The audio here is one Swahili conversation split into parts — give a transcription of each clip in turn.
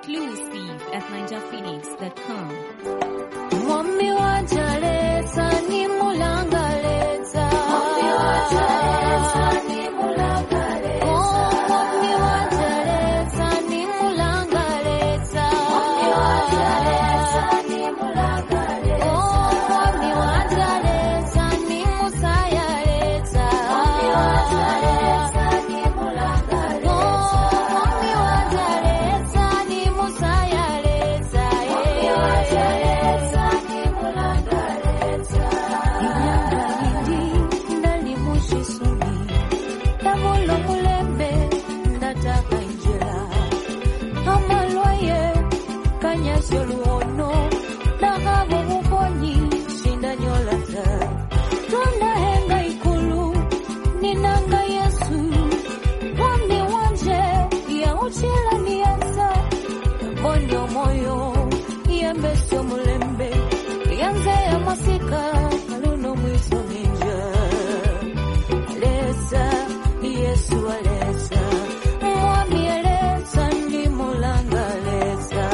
exclusive at ninjaphoenix.com. Mwami wajaleta ni mulangaleta. Mwami wajaleta ni mulangaleta. Mwami wajaleta ni mulangaleta. Mwami wajaleta ni mulangaleta. Mwami wajaleta ni musayaleta. Mwami wajaleta ni mulangaleta. Mwami wajaleta ni musayaleta. Mwami wajaleta ni mulangaleta. Inyangalindi ndali mushisoni. Tamulo mulembe ndataka injira. Amalwaye kanyasyo luono. Nakabo mukoni shinda nyolata. Tunda henga ikulu ninanga Yesu. Mwami wanje ya uchila niyasa. Monyo moyo yembeso mulembe. Yanze ya masika aluno mwiso ninja. Alesa Yesu alesa. Mwami alesa ni mulanga alesa.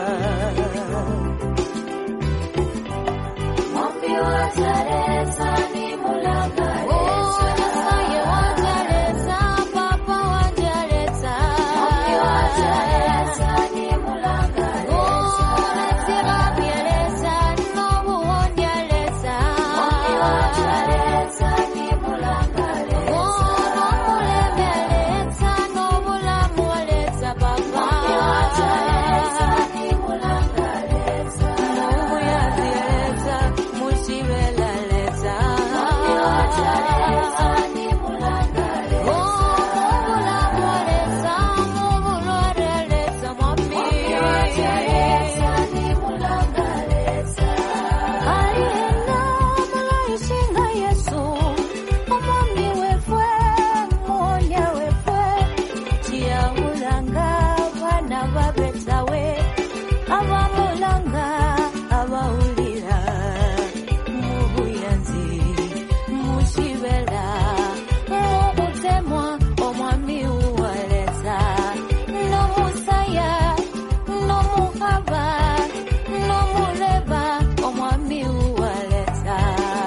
Mwami wajaleta ni mulanga alesa. Nasaye wajaleta, papa wajaleta. Mwami wajaleta ni mulanga alesa. Letirabi alesa, nobu wondi alesa. Mwami wajaleta ni mulanga alesa. Nomulebe alesa, nobulamu alesa, papa. Mwami wajaleta ni mulanga alesa. Nomuyazi alesa, mushibela alesa. Mwami wajaleta ni mulanga alesa. Nobulamu alesa, nobulware alesa, mwami. Mwami wajaleta ni mulanga alesa. Alienda mulayishinga Yesu. Omwami wefwe, muonya wefwe. Chiyawulanga bana babetawe. Abamulanga abawulira. Mubuyanzi mushibela. Mubutemwa omwami uwaleta. Nomusaya nomuhaba nomuleba omwami uwaleta.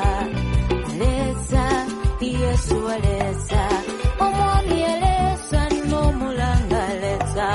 Alesa Yesu alesa. Omwami alesa nomulanga alesa.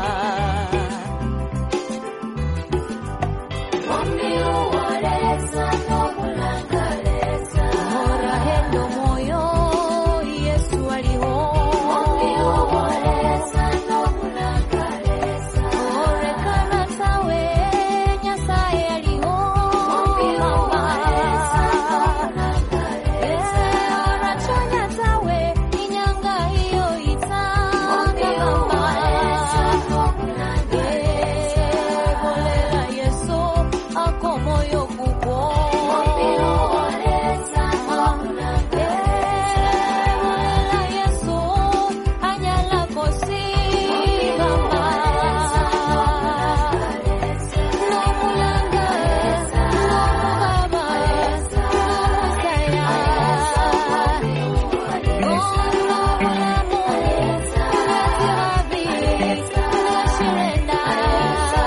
Mwami uwalesa nomulanga alesa. Morahendo moyo Yesu aliho. Mwami uwalesa nomulanga alesa. Orekana tawe Nyasaye aliho. Mwami uwalesa nomulanga alesa. Orachonya tawe inyanga hiyo itanga. Mwami uwalesa nomulanga alesa. Bolela Yesu ako moyo kuko. Mwami uwalesa nomulanga alesa. Bolela Yesu anyala kosi. Mwami uwalesa nomulanga alesa. Nomulanga alesa. Nomugaba alesa. Nomusaya alesa. Mwami uwalesa nomulamu alesa. Letirabi alesa. Nashirenda alesa.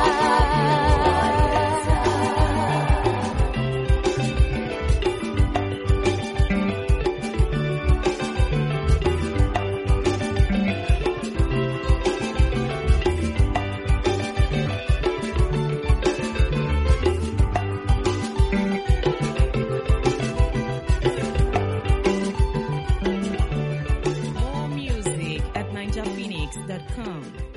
More music at ninjaphoenix.com.